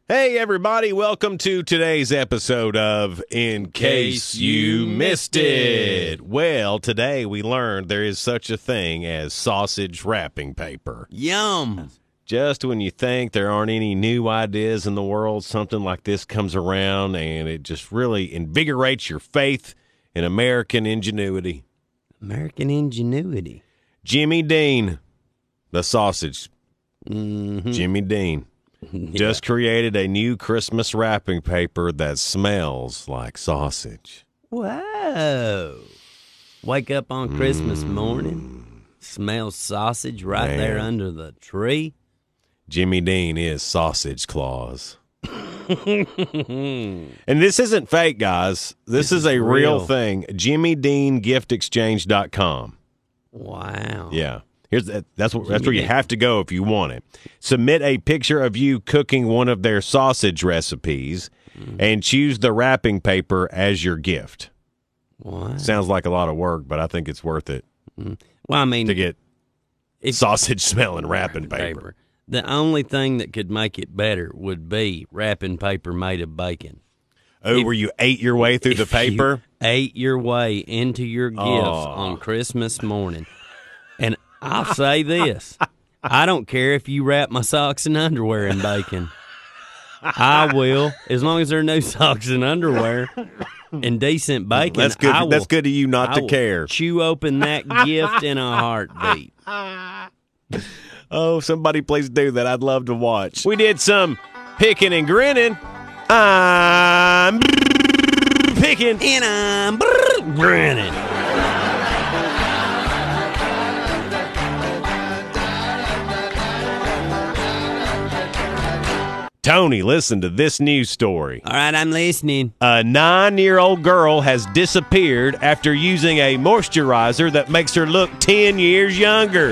Hey, everybody. Welcome to today's episode of In Case You Missed It. Well, today we learned there is such a thing as sausage wrapping paper. Yum. Just when you think there aren't any new ideas in the world, something like this comes around, and it just really invigorates your faith in American ingenuity. American ingenuity. Jimmy Dean, the sausage. Jimmy Dean. Just created a new Christmas wrapping paper that smells like sausage. Whoa. Wake up on Christmas morning, smell sausage right there under the tree. Jimmy Dean is Sausage Claus. And this isn't fake, guys. This is a real thing. JimmyDeanGiftExchange.com. Wow. Yeah. That's where you have to go if you want it. Submit a picture of you cooking one of their sausage recipes and choose the wrapping paper as your gift. Wow. Sounds like a lot of work, but I think it's worth it. Well, I mean, to get sausage smelling wrapping paper. The only thing that could make it better would be wrapping paper made of bacon. Oh, where you ate your way through the paper? You ate your way into your gifts on Christmas morning. And I'll say this. I don't care if you wrap my socks and underwear in bacon. I will, as long as there are no socks and underwear and decent bacon. That's good. That's good of you not to care. Chew open that gift in a heartbeat. Oh, somebody please do that. I'd love to watch. We did some picking and grinning. I'm picking and I'm grinning. Tony, listen to this news story. All right, I'm listening. A 9-year-old girl has disappeared after using a moisturizer that makes her look 10 years younger.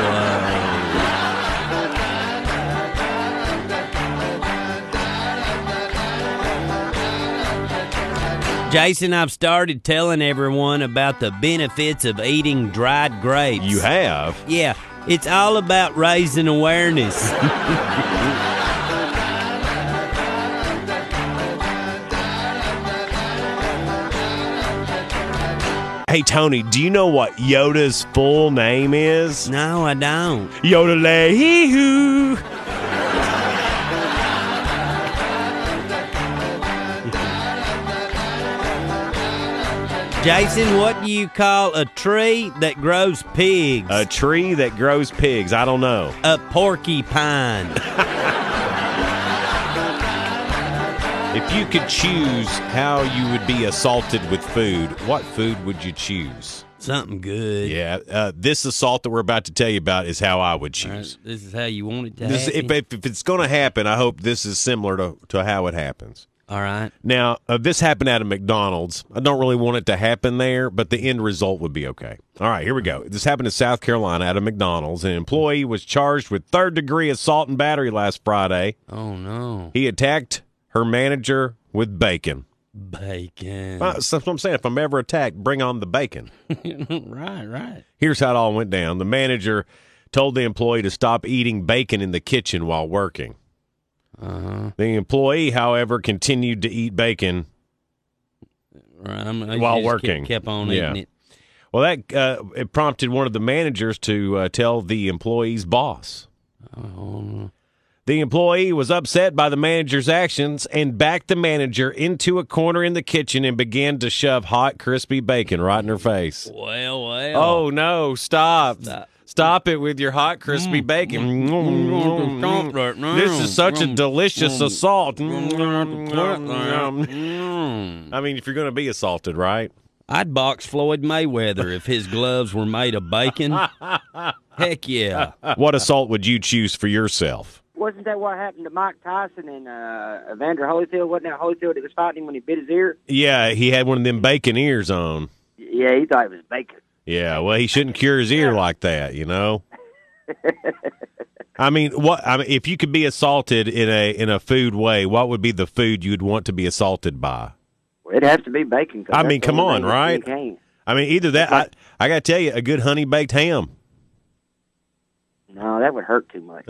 Jason, I've started telling everyone about the benefits of eating dried grapes. You have? Yeah, it's all about raising awareness. Hey, Tony, do you know what Yoda's full name is? No, I don't. Yoda-lay-hee-hoo. Jason, what do you call a tree that grows pigs? A tree that grows pigs. I don't know. A porcupine. If you could choose how you would be assaulted with food, what food would you choose? Something good. Yeah, this assault that we're about to tell you about is how I would choose. Right, this is how you want it to happen? If it's going to happen, I hope this is similar to how it happens. All right. Now, this happened at a McDonald's. I don't really want it to happen there, but the end result would be okay. All right, here we go. This happened in South Carolina at a McDonald's. An employee was charged with third-degree assault and battery last Friday. Oh, no. He attacked her manager with bacon. Bacon. That's what I'm saying. If I'm ever attacked, bring on the bacon. Right. Here's how it all went down. The manager told the employee to stop eating bacon in the kitchen while working. The employee, however, continued to eat bacon while working. Kept on eating it. Well, that it prompted one of the managers to tell the employee's boss. Oh. The employee was upset by the manager's actions and backed the manager into a corner in the kitchen and began to shove hot, crispy bacon right in her face. Well. Oh, no, stop. Stop it with your hot, crispy bacon. This is such a delicious assault. I mean, if you're going to be assaulted, right? I'd box Floyd Mayweather if his gloves were made of bacon. Heck yeah. What assault would you choose for yourself? Wasn't that what happened to Mike Tyson and Evander Holyfield? Wasn't that Holyfield that was fighting him when he bit his ear? Yeah, he had one of them bacon ears on. Yeah, he thought it was bacon. Yeah, well, he shouldn't cure his ear like that, you know? I mean, if you could be assaulted in a food way, what would be the food you'd want to be assaulted by? Well, it'd have to be bacon. I mean, come on, right? I mean, either that, I got to tell you, a good honey-baked ham. No, that would hurt too much.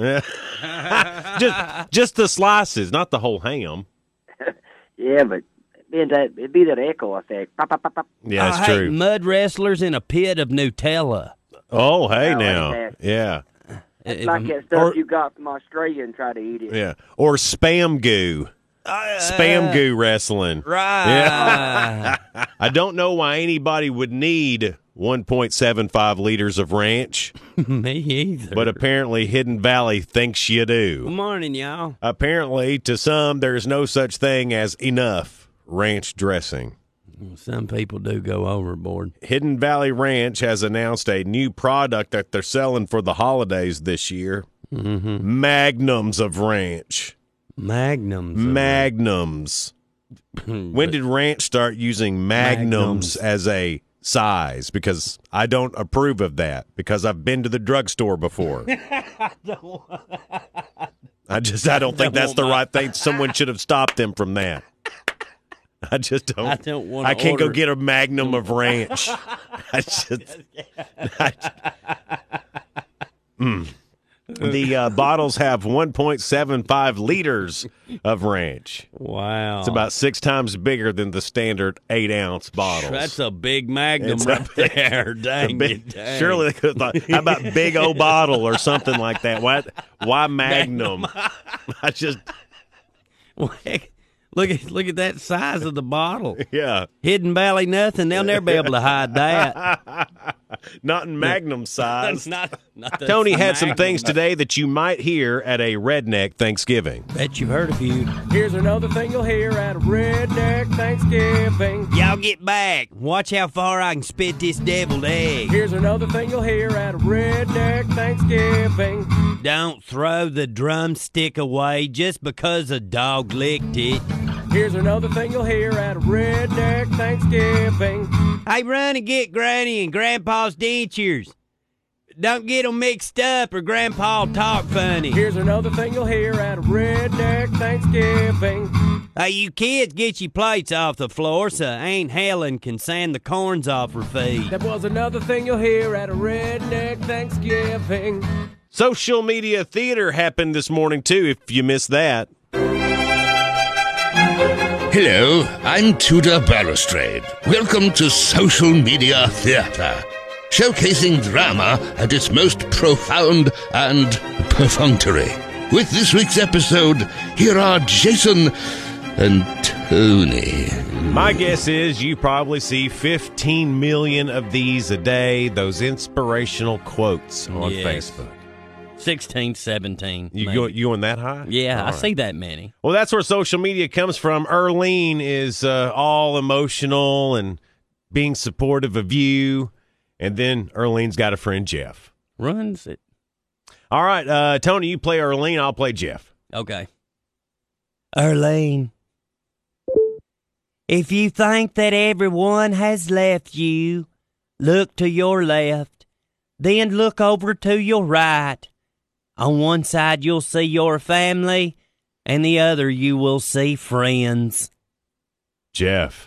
just the slices, not the whole ham. Yeah, but it'd be that echo effect. Pop, pop, pop, pop. Yeah, that's hey, true. mud wrestlers in a pit of Nutella. Oh, hey Oh, now. ain't Yeah. It's like that stuff you got from Australia and try to eat it. Yeah. Or spam goo. Spam goo wrestling. Right. Yeah. I don't know why anybody would need 1.75 liters of ranch, Me either. but apparently Hidden Valley thinks you Good do. morning, y'all. Apparently, to some, there's no such thing as enough ranch dressing. Some people do go overboard. Hidden Valley Ranch has announced a new product that they're selling for the holidays this year. Mm-hmm. Magnums of ranch. Magnums. Magnums. When did ranch start using magnums as a size? Because I don't approve of that, because I've been to the drugstore before. I don't think that's the right thing. Someone should have stopped them from that. I just don't. I don't want. I can't go get a magnum of ranch. The bottles have 1.75 liters of ranch. Wow. It's about 6 times bigger than the standard 8-ounce bottles. That's a big Magnum It's right a- there. Dang it. Dang. Surely they could have thought, how about big old bottle or something like that? Why Magnum? I just, Look at that size of the bottle. yeah. Hidden Valley, nothing. They'll never be able to hide that. Not in Magnum size. not the Tony had some Magnum. things today that you might hear at a redneck Thanksgiving. Bet you've heard a few. Here's another thing you'll hear at a redneck Thanksgiving. Y'all get back. Watch how far I can spit this deviled egg. Here's another thing you'll hear at a redneck Thanksgiving. Don't throw the drumstick away just because a dog licked it. Here's another thing you'll hear at a redneck Thanksgiving. Hey, run and get Granny and Grandpa's dentures. Don't get them mixed up or Grandpa'll talk funny. Here's another thing you'll hear at a redneck Thanksgiving. Hey, you kids, get your plates off the floor so Aunt Helen can sand the corns off her feet. That was another thing you'll hear at a redneck Thanksgiving. Social media theater happened this morning, too, if you missed that. Hello, I'm Tudor Balustrade. Welcome to Social Media Theatre, showcasing drama at its most profound and perfunctory. With this week's episode, here are Jason and Tony. My guess is you probably see 15 million of these a day, those inspirational quotes on Yes. Facebook. 16, 17. You maybe. going that high? Yeah, All I right. see that many. Well, that's where social media comes from. Earlene is all emotional and being supportive of you. And then Earlene's got a friend, Jeff. Runs it. All right, Tony, you play Earlene. I'll play Jeff. Okay. Earlene, if you think that everyone has left you, look to your left, then look over to your right. On one side, you'll see your family, and the other, you will see friends. Jeff,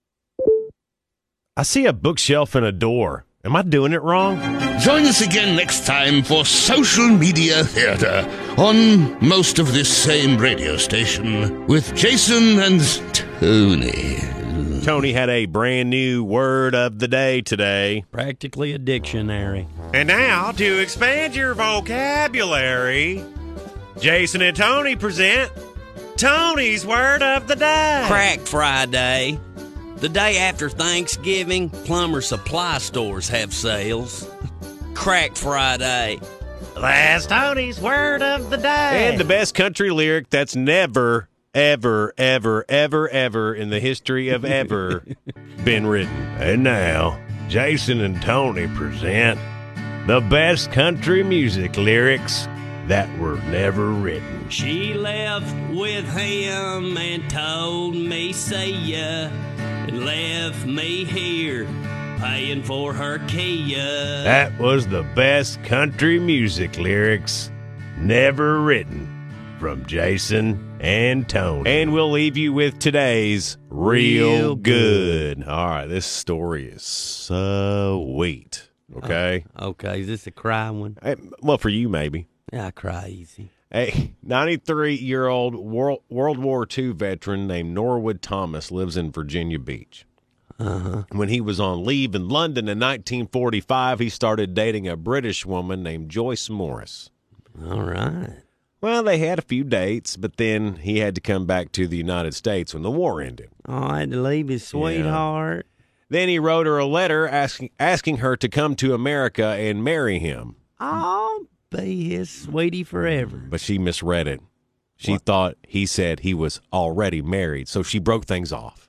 I see a bookshelf and a door. Am I doing it wrong? Join us again next time for Social Media Theatre on most of this same radio station with Jason and Tony. Tony had a brand new word of the day today. Practically a dictionary. And now, to expand your vocabulary, Jason and Tony present Tony's Word of the Day. Crack Friday. The day after Thanksgiving, plumber supply stores have sales. Crack Friday. That's Tony's Word of the Day. And the best country lyric that's never, ever, ever, ever, ever in the history of ever been written. And now, Jason and Tony present the best country music lyrics that were never written. She left with him and told me see ya, and left me here paying for her Kia. That was the best country music lyrics never written from Jason and Tony. And we'll leave you with today's Real Good. All right, this story is sweet. Okay. Okay, is this a cry one? Well, for you, maybe. Yeah, I cry easy. A 93-year-old World War II veteran named Norwood Thomas lives in Virginia Beach. When he was on leave in London in 1945, he started dating a British woman named Joyce Morris. All right. Well, they had a few dates, but then he had to come back to the United States when the war ended. Oh, I had to leave his sweetheart. Then he wrote her a letter asking her to come to America and marry him. I'll be his sweetie forever. But she misread it. She thought he said he was already married, so she broke things off.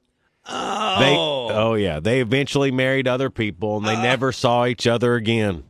Oh. They eventually married other people, and they never saw each other again.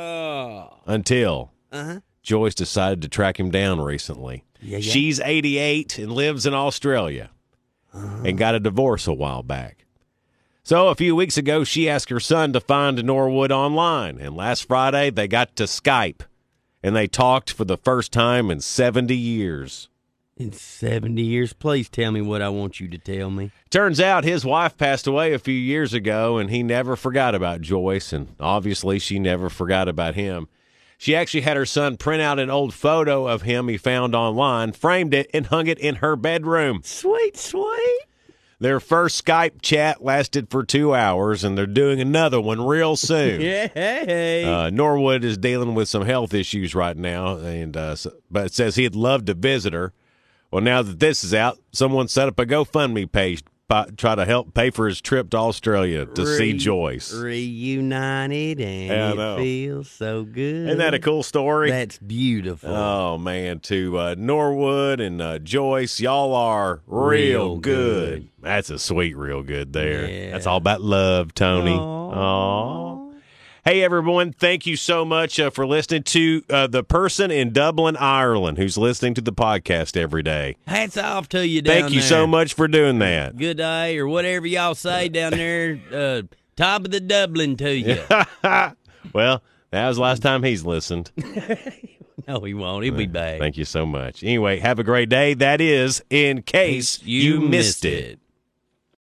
Until Joyce decided to track him down recently. Yeah. She's 88 and lives in Australia and got a divorce a while back. So a few weeks ago, she asked her son to find Norwood online, and last Friday they got to Skype, and they talked for the first time in 70 years. In 70 years, please tell me what I want you to tell me. Turns out his wife passed away a few years ago, and he never forgot about Joyce, and obviously she never forgot about him. She actually had her son print out an old photo of him he found online, framed it, and hung it in her bedroom. Sweet. Their first Skype chat lasted for 2 hours, and they're doing another one real soon. Hey. Norwood is dealing with some health issues right now, but says he'd love to visit her. Well, now that this is out, someone set up a GoFundMe page to try to help pay for his trip to Australia to see Joyce. Reunited, and it feels so good. Isn't that a cool story? That's beautiful. Oh, man, to Norwood and Joyce, y'all are real good. That's a sweet real good there. Yeah. That's all about love, Tony. Aww. Hey, everyone, thank you so much for listening to the person in Dublin, Ireland, who's listening to the podcast every day. Hats off to you down there. Thank you so much for doing that. Good day, or whatever y'all say down there. Top of the Dublin to you. Well, that was the last time he's listened. No, he won't. He'll be back. Thank you so much. Anyway, have a great day. That is In Case You Missed It.